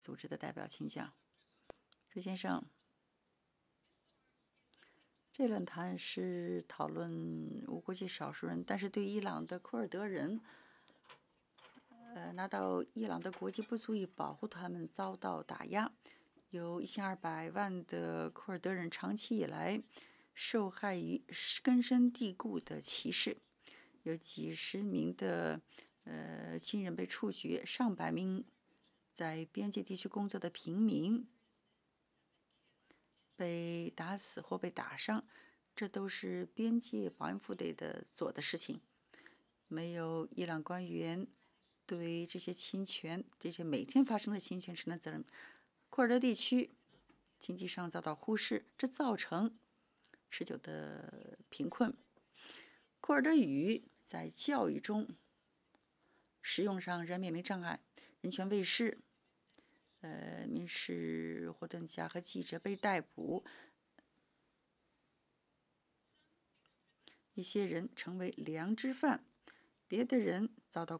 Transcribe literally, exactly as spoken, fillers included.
组织的代表，请讲。朱先生，这论坛是讨论无国籍少数人，但是对伊朗的库尔德人，呃，拿到伊朗的国籍不足以保护他们遭到打压。有一千二百万的库尔德人长期以来受害于根深蒂固的歧视，有几十名的呃军人被处决，上百名在边界地区工作的平民被打死或被打伤，这都是边界保安部队的做的事情。没有伊朗官员对这些侵权、这些每天发生的侵权承担责任。库尔德地区经济上遭到忽视，这造成持久的贫困。库尔德语在教育中使用上仍面临障碍，人权卫士、呃民事活动家和记者被逮捕，一些人成为良知犯，别的人